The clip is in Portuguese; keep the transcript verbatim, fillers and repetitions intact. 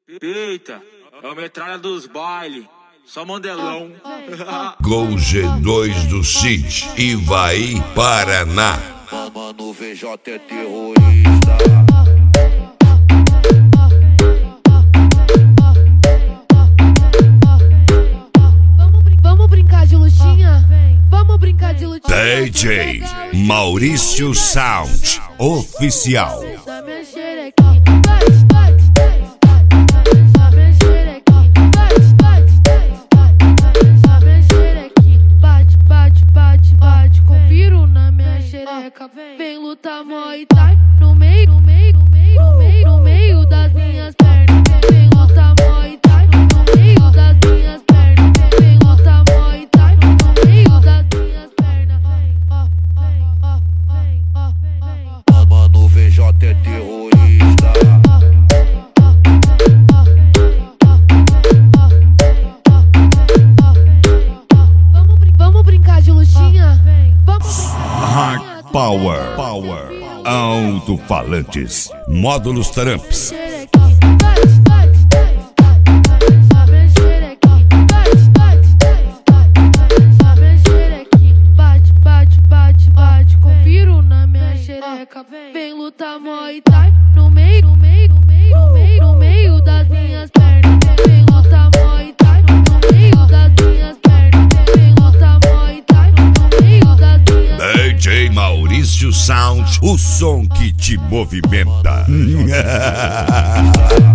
Eita, é o metralha dos baile, só mandelão. Gol G dois do Cid, Ivaí, Paraná. Mano, V J é terrorista. Vamos brincar de lutinha? Vamos brincar de lutinha. D J Maurício Sound Oficial. Da minha xerequinha, bate, bate, da minha xerequinha, bate, bate, da minha xerequinha, bate, bate, bate, bate, com piro na minha xereca. Vem lutar Muay Thai no meio, no meio, no meio, no meio, no meio das minhas pernas. Vem lutar Muay Thai no meio das minhas pernas. Vem lutar Muay Thai no meio das minhas pernas. Ó, ó, ó, ó. Mano, V J é terrorista. Vamos brincar de lutinha? Vamos Hard Power, Power, alto-falantes, módulos Tramps. Bate, bate, bate, bate, com piro na minha xereca. Vem lutar Muay Thai no meio, no meio, no meio, no meio, no meio das minhas pernas. Vem lutar Muay Thai no meio das minhas pernas. Vem lutar Muay Thai no meio das minhas pernas. D J Maurício Sound, o som que te movimenta.